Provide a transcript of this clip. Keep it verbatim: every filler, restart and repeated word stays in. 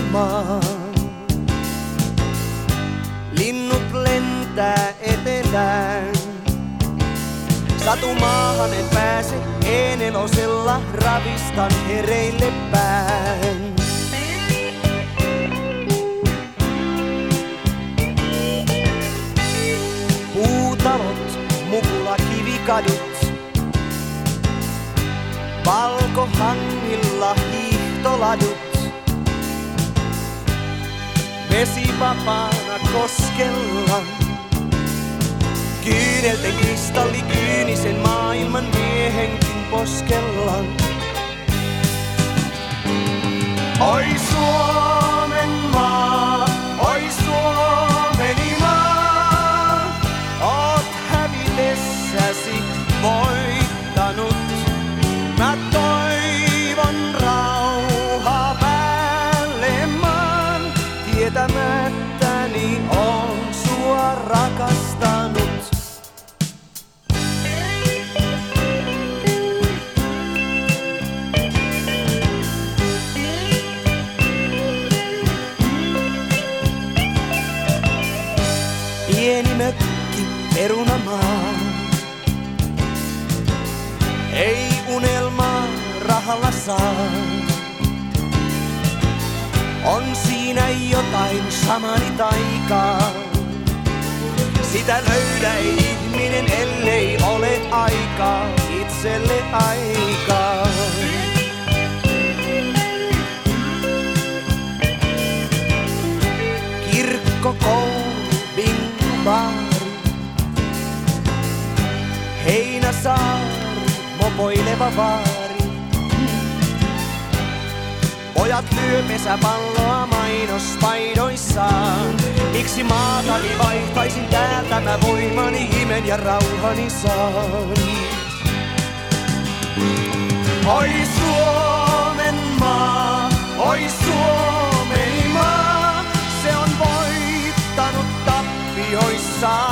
maa. Linnut lentää etelään. Satumaahan en pääse, en elosella ravistan hereille päin. Puutalot, mukula kivikadut, valkohangilla hiihtoladut. Vesi vapaana koskella, kyynelten kristallikyynisen maailman miehenkin poskella. Oi Suomen maa, oi Suomeni maa, oot hävitessäsi voittanut. Mä toivon rauhaa päälle maan, tietämättäni on sua rakastanut. Pieni mökki, perunamaa, ei unelmaa rahalla saa. On siinä jotain samani taikaa, sitä löydä ei ihminen, ellei ole aikaa, itselle aikaa. Kirkko, koulu, bingo, baari, Heinäsaari, mopoileva vaari. Pojat lyö pesäpalloa mainospaidoissaan. Miksi maatani vaihtaisin täältä, mä voimani imen ja rauhani saan. Oi Suomen maa, oi Suomeni maa, se on voittanut tappioissaan.